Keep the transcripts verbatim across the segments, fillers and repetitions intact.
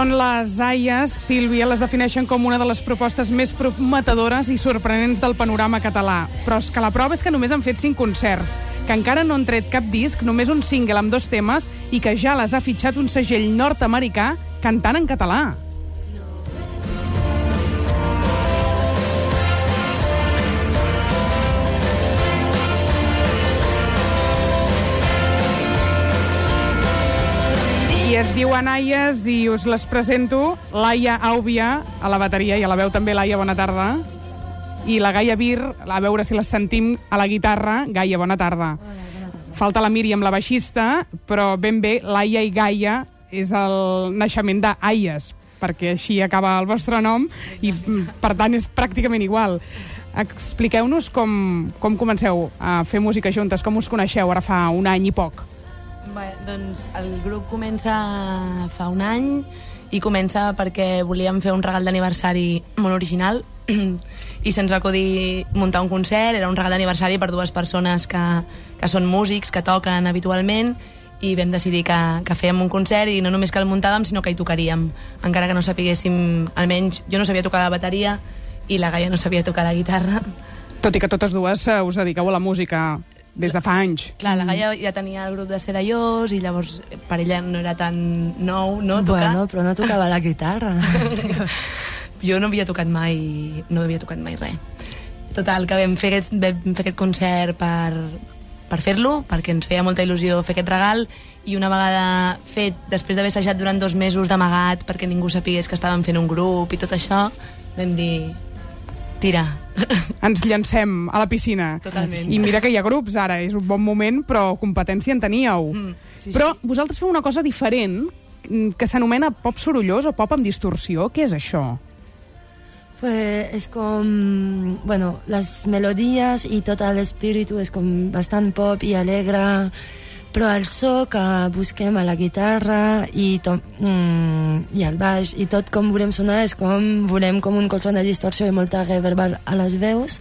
Són les Aies, Sílvia, les defineixen com una de les propostes més prometedores i sorprenents del panorama català. Però és que la prova és que només han fet cinc concerts, que encara no han tret cap disc, només un single amb dos temes i que ja les ha fitxat un segell nord-americà cantant en català. I es diuen Aies i us les presento. Laia Àubia, a la bateria, i a la veu també. Laia, bona tarda. I la Gaia Bir, a veure si les sentim, a la guitarra. Gaia, bona tarda. Hola, bona tarda. Falta la Míriam, la baixista, però ben bé, Laia i Gaia és el naixement d'Aies, perquè així acaba el vostre nom i, per tant, és pràcticament igual. Expliqueu-nos com, com comenceu a fer música juntes, com us coneixeu ara fa un any i poc. Bé, doncs el grup comença fa un any i comença perquè volíem fer un regal d'aniversari molt original i se'ns va acudir muntar un concert. Era un regal d'aniversari per dues persones que, que són músics, que toquen habitualment, i vam decidir que, que fèiem un concert i no només que el muntàvem, sinó que hi tocaríem, encara que no sapiguéssim, almenys jo no sabia tocar la bateria i la Gaia no sabia tocar la guitarra. Tot i que totes dues us dediqueu a la música des de fa anys. Clar, la Gaia ja tenia el grup de Sedallós i llavors per ella no era tan nou, no, tocar. Bueno, però no tocava la guitarra. Jo no havia tocat mai, no havia tocat mai res. Total, que vam fer aquest, vam fer aquest concert per, per fer-lo, perquè ens feia molta il·lusió fer aquest regal, i una vegada fet, després d'haver assajat durant dos mesos d'amagat perquè ningú sapigués que estàvem fent un grup i tot això, vam dir, tira. Ens llancem a la piscina. Totalment. I mira que hi ha grups ara, és un bon moment, però competència en teníeu. Mm, sí, però sí. Vosaltres feu una cosa diferent, que s'anomena pop sorollós o pop amb distorsió. Què és això? Pues es com... Bueno, les melodies i tot l'espíritu és com bastant pop i alegre, però el so que busquem a la guitarra i, to, mm, i al baix i tot com volem sonar és com volem com un colxon de distorsió i molta reverb a les veus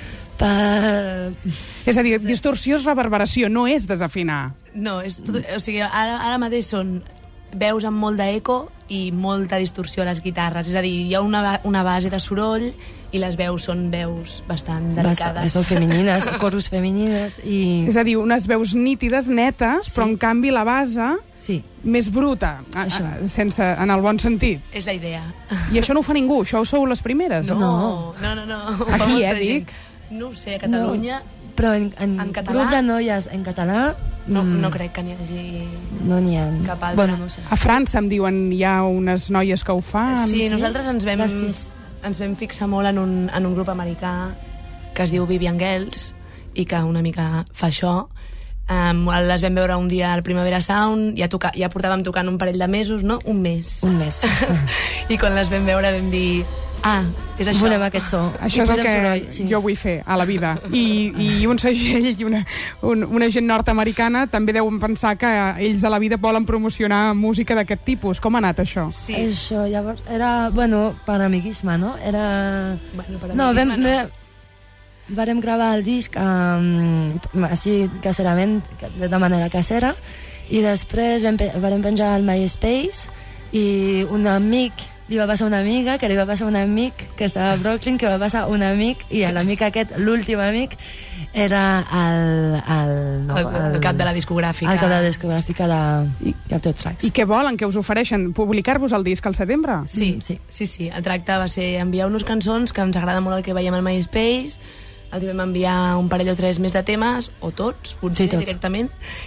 per... És a dir, distorsió és reverberació, no és desafinar. No, és tot, o sigui, ara, ara mateix són veus amb molt d'eco i molta distorsió a les guitarres. És a dir, hi ha una, una base de soroll i les veus són veus bastant delicades. Són femenines, coros femenines i... És a dir, unes veus nítides, netes, Sí. però en canvi la base Sí. més bruta, a, Això. a, sense, en el bon sentit. És la idea. I això no ho fa ningú, això ho sou les primeres. No, No. no, no. no. Ho Aquí, fa molta eh, dic? gent. No ho sé, a Catalunya No, però en, en, En català? grup de noies en català no, mm, no crec que n'hi hagi... no n'hi ha. Cap altra. Bueno, no ho sé. A França em diuen hi ha unes noies que ho fan. Sí, nosaltres ens vam, Bastis. ens vam fixar molt en un, en un grup americà que es diu Vivian Girls i que una mica fa això. Um, les vam veure un dia al Primavera Sound, ja, toca, ja portàvem tocant un parell de mesos, no? Un mes. Un mes. I quan les vam veure vam dir, ah, és això. Volem aquest so. Això I és el posem que soroll, sí. jo vull fer a la vida. I, i un segell i una, un, una gent nord-americana també deuen pensar que ells a la vida volen promocionar música d'aquest tipus. Com ha anat això? Sí. Això, llavors, era, bueno, per amiguisme, no? Era... Bueno, per no, vam, amiguisme, no. vam, Vàrem gravar el disc um, així caserament, de manera casera, i després vam, pe vàrem penjar al MySpace i un amic li va passar una amiga, que li va passar un amic que estava a Brooklyn, que va passar un amic, i l'amic aquest, l'últim amic, era el, el, no, El, el cap de la discogràfica. el cap de la discogràfica de Capture Tracks. I què volen? Què us ofereixen? Publicar-vos el disc al setembre? Sí, Mm, sí. sí, sí. El tracte va ser enviar-nos cançons, que ens agrada molt el que veiem al MySpace, els vam enviar un parell o tres més de temes, o tots, potser Sí, tots. directament,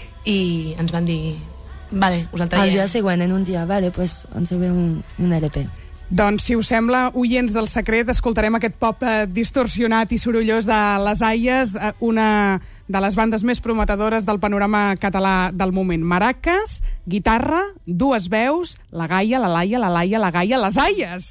i ens van dir, vale, us el Al traiem. dia següent, en un dia, vale, pues ens enviem un, un L P. Doncs, si us sembla, oients del secret, escoltarem aquest pop eh, distorsionat i sorollós de les Aies, eh, una de les bandes més prometedores del panorama català del moment. Maracas, guitarra, dues veus, la Gaia, la Laia, la Laia, la Gaia, les Aies!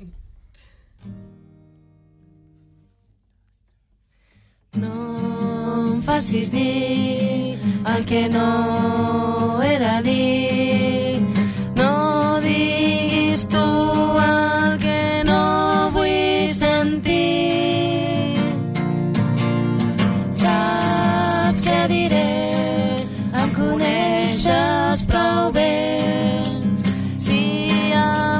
No em facis dir el que no he de dir. No diguis tu el que no vull sentir. Saps què diré? Em coneixes prou bé. Si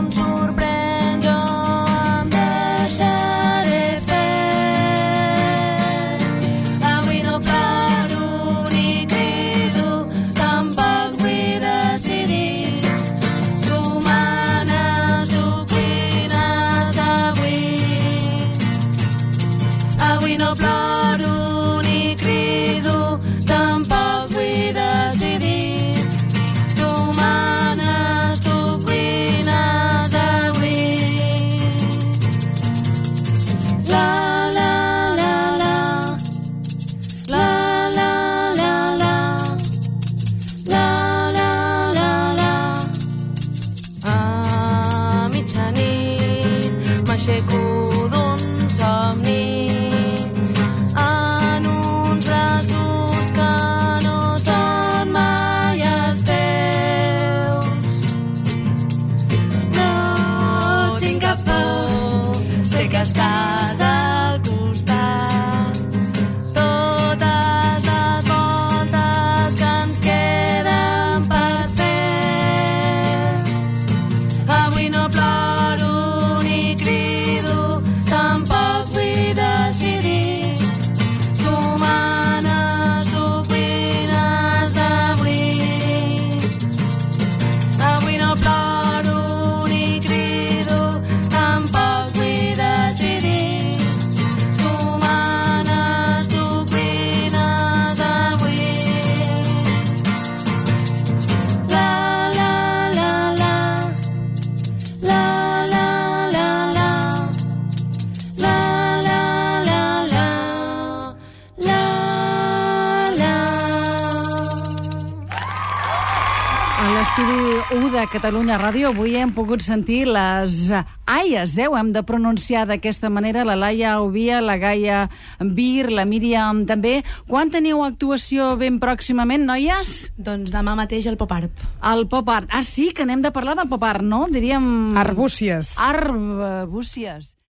l'estudi u de Catalunya Ràdio. Avui hem pogut sentir les aies, eh? Ho hem de pronunciar d'aquesta manera. La Laia Ovia, la Gaia Bir, la Míriam també. Quan teniu actuació ben pròximament, noies? Doncs demà mateix al Pop Art. Al Pop Art. Ah, sí, que n'hem de parlar del Pop Art, no? Diríem... Arbúcies. Arbúcies.